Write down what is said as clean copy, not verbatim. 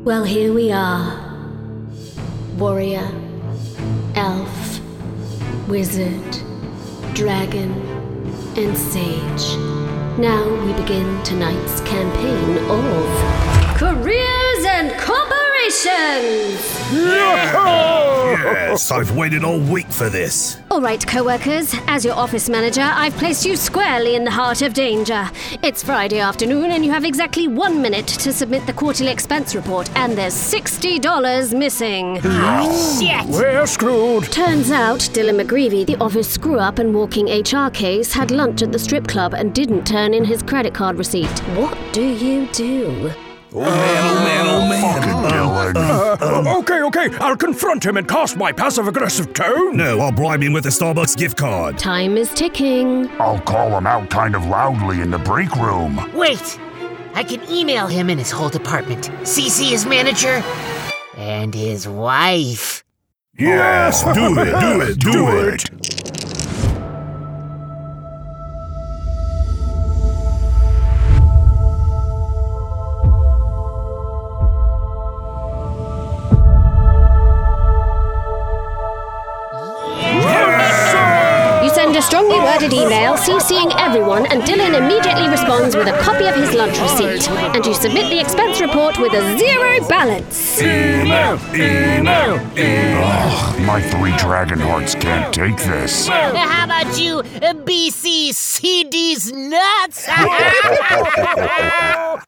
Well, here we are. Warrior, elf, wizard, dragon, and sage. Now we begin tonight's campaign of Careers and Corporations! Yes, I've waited all week for this. All right, co-workers, as your office manager, I've placed you squarely in the heart of danger. It's Friday afternoon and you have exactly 1 minute to submit the quarterly expense report, and there's $60 missing. Shit! We're screwed. Turns out Dylan McGreevy, the office screw-up and walking HR case, had lunch at the strip club and didn't turn in his credit card receipt. What do you do? Oh man. Okay. I'll confront him and cast my passive-aggressive tone. No, I'll bribe him with a Starbucks gift card. Time is ticking. I'll call him out kind of loudly in the break room. Wait! I can email him and his whole department. CC his manager and his wife. Yes, do it. You send a strongly worded email CCing everyone, and Dylan immediately responds with a copy of his lunch receipt. And you submit the expense report with a 0 balance. Email. Ugh, my 3 dragon hearts can't take this. How about you, BCCD's nuts?